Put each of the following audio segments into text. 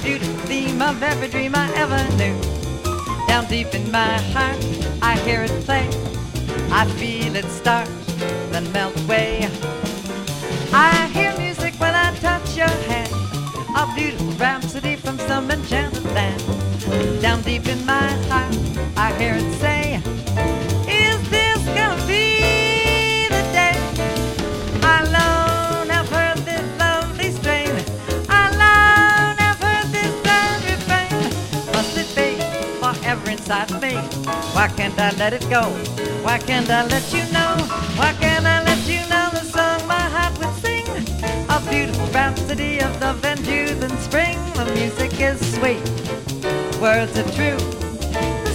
beautiful theme of every dream I ever knew. Down deep in my heart, I hear it play. I feel it start, then melt away. I hear music when I touch your hand, a beautiful rhapsody from some enchanted land. Down deep in my heart, I hear it say, is this gonna be the day? I alone have heard this lovely strain. I alone have heard this grand refrain. Must it be forever inside me? Why can't I let it go? Why can't I let you know? Why can't I let you know the song my heart would sing? A beautiful rhapsody of love and youth and spring. The music is sweet, words are true. The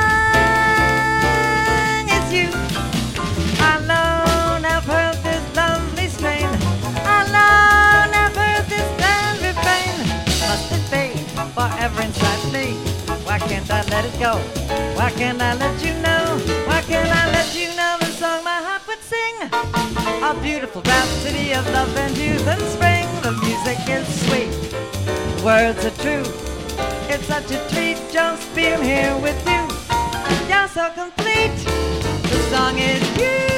song is you. I alone have heard this lovely strain. I alone have heard this grand refrain. Must it be forever inside me? Why can't I let it go? Why can't I let you know? Why can't I let you know the song my heart would sing? A beautiful rhapsody of love and youth and spring. The music is sweet, words are true. It's such a treat just being here with you. You're so complete. The song is you.